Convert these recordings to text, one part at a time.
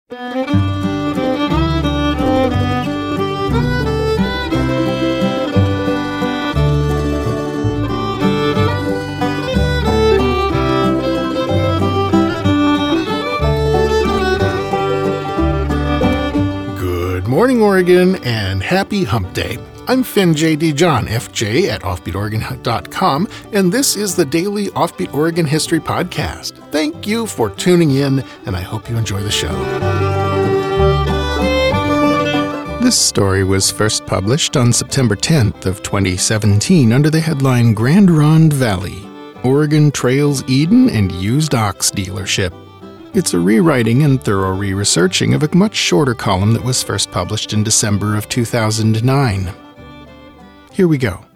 Good morning, Oregon, and happy Hump Day. I'm Finn J.D. John, FJ at OffbeatOregon.com, and this is the daily Offbeat Oregon History Podcast. Thank you for tuning in, and I hope you enjoy the show. This story was first published on September 10th of 2017 under the headline Grand Ronde Valley, Oregon Trails Eden and Used Ox Dealership. It's a rewriting and thorough re-researching of a much shorter column that was first published in December of 2009. Here we go.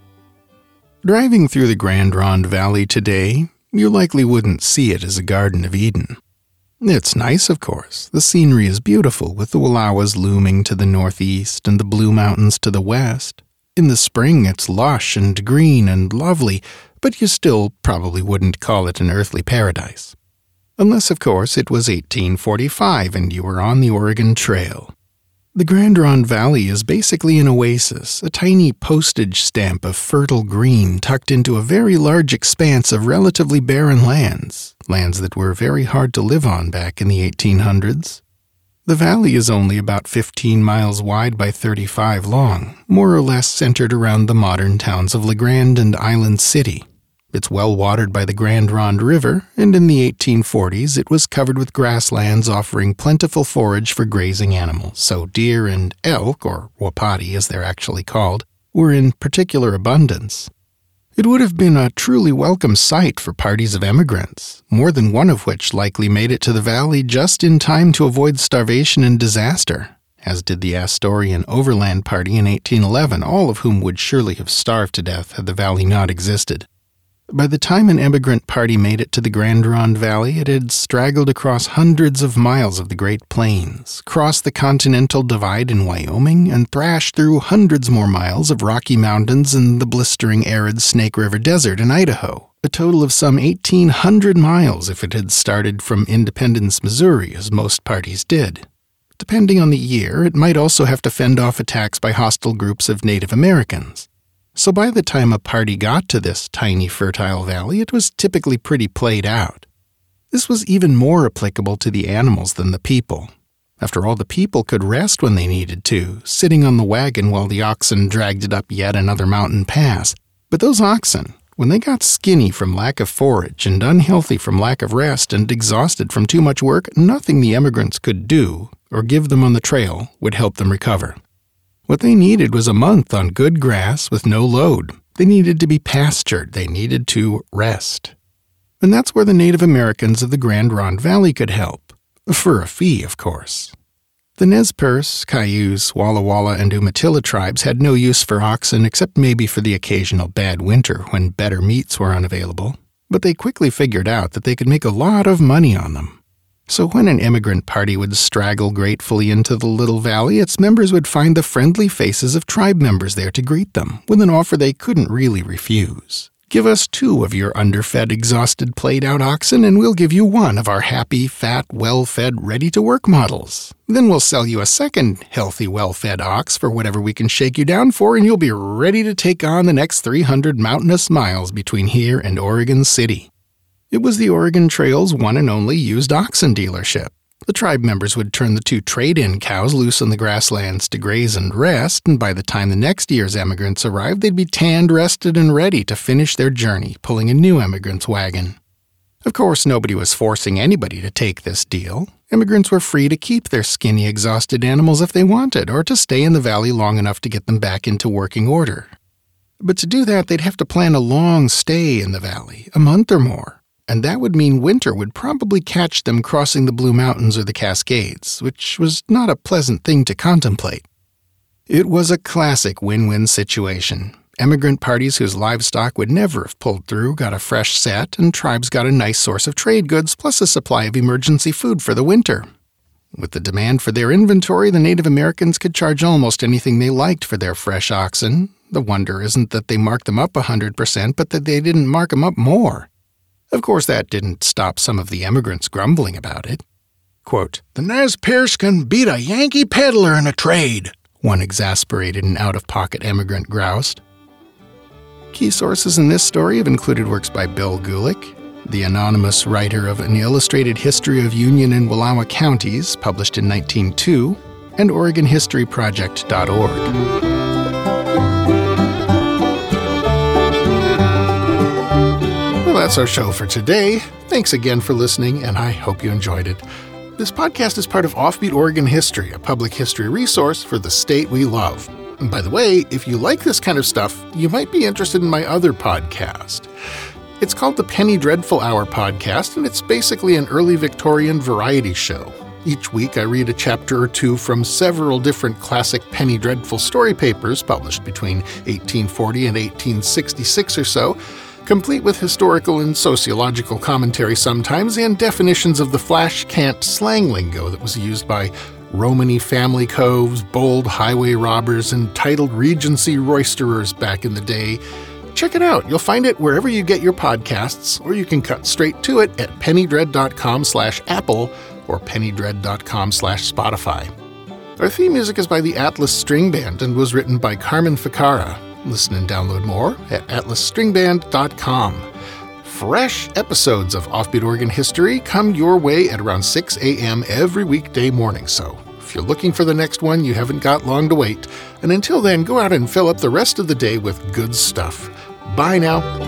Driving through the Grand Ronde Valley today, you likely wouldn't see it as a Garden of Eden. It's nice, of course. The scenery is beautiful, with the Wallowas looming to the northeast and the Blue Mountains to the west. In the spring, it's lush and green and lovely, but you still probably wouldn't call it an earthly paradise. Unless, of course, it was 1845 and you were on the Oregon Trail. The Grand Ronde Valley is basically an oasis, a tiny postage stamp of fertile green tucked into a very large expanse of relatively barren lands that were very hard to live on back in the 1800s. The valley is only about 15 miles wide by 35 long, more or less centered around the modern towns of LeGrand and Island City. It's well watered by the Grand Ronde River, and in the 1840s it was covered with grasslands offering plentiful forage for grazing animals, so deer and elk, or wapiti as they're actually called, were in particular abundance. It would have been a truly welcome sight for parties of emigrants, more than one of which likely made it to the valley just in time to avoid starvation and disaster, as did the Astorian Overland Party in 1811, all of whom would surely have starved to death had the valley not existed. By the time an emigrant party made it to the Grand Ronde Valley, it had straggled across hundreds of miles of the Great Plains, crossed the Continental Divide in Wyoming, and thrashed through hundreds more miles of Rocky Mountains and the blistering arid Snake River Desert in Idaho, a total of some 1,800 miles if it had started from Independence, Missouri, as most parties did. Depending on the year, it might also have to fend off attacks by hostile groups of Native Americans. So by the time a party got to this tiny fertile valley, it was typically pretty played out. This was even more applicable to the animals than the people. After all, the people could rest when they needed to, sitting on the wagon while the oxen dragged it up yet another mountain pass. But those oxen, when they got skinny from lack of forage and unhealthy from lack of rest and exhausted from too much work, nothing the emigrants could do or give them on the trail would help them recover. What they needed was a month on good grass with no load. They needed to be pastured. They needed to rest. And that's where the Native Americans of the Grand Ronde Valley could help. For a fee, of course. The Nez Perce, Cayuse, Walla Walla, and Umatilla tribes had no use for oxen except maybe for the occasional bad winter when better meats were unavailable. But they quickly figured out that they could make a lot of money on them. So when an immigrant party would straggle gratefully into the little valley, its members would find the friendly faces of tribe members there to greet them, with an offer they couldn't really refuse. Give us 2 of your underfed, exhausted, played-out oxen, and we'll give you 1 of our happy, fat, well-fed, ready-to-work models. Then we'll sell you a second healthy, well-fed ox for whatever we can shake you down for, and you'll be ready to take on the next 300 mountainous miles between here and Oregon City. It was the Oregon Trail's one and only used oxen dealership. The tribe members would turn the 2 trade-in cows loose on the grasslands to graze and rest, and by the time the next year's emigrants arrived, they'd be tanned, rested, and ready to finish their journey, pulling a new emigrant's wagon. Of course, nobody was forcing anybody to take this deal. Immigrants were free to keep their skinny, exhausted animals if they wanted, or to stay in the valley long enough to get them back into working order. But to do that, they'd have to plan a long stay in the valley, a month or more. And that would mean winter would probably catch them crossing the Blue Mountains or the Cascades, which was not a pleasant thing to contemplate. It was a classic win-win situation. Emigrant parties whose livestock would never have pulled through got a fresh set, and tribes got a nice source of trade goods plus a supply of emergency food for the winter. With the demand for their inventory, the Native Americans could charge almost anything they liked for their fresh oxen. The wonder isn't that they marked them up 100%, but that they didn't mark them up more. Of course, that didn't stop some of the emigrants grumbling about it. Quote, "The Nez Perce can beat a Yankee peddler in a trade," one exasperated and out-of-pocket emigrant groused. Key sources in this story have included works by Bill Gulick, the anonymous writer of An Illustrated History of Union and Wallowa Counties, published in 1902, and OregonHistoryProject.org. Well, that's our show for today. Thanks again for listening, and I hope you enjoyed it. This podcast is part of Offbeat Oregon History, a public history resource for the state we love. And by the way, if you like this kind of stuff, you might be interested in my other podcast. It's called the Penny Dreadful Hour podcast, and it's basically an early Victorian variety show. Each week I read a chapter or two from several different classic Penny Dreadful story papers published between 1840 and 1866 or so, complete with historical and sociological commentary sometimes, and definitions of the flash cant slang lingo that was used by Romany family coves, bold highway robbers, and titled Regency roisterers back in the day. Check it out. You'll find it wherever you get your podcasts, or you can cut straight to it at pennydread.com/Apple or pennydread.com/Spotify. Our theme music is by the Atlas String Band and was written by Carmen Ficara. Listen and download more at atlasstringband.com. Fresh episodes of Offbeat Oregon History come your way at around 6 a.m. every weekday morning, so if you're looking for the next one, you haven't got long to wait. And until then, go out and fill up the rest of the day with good stuff. Bye now.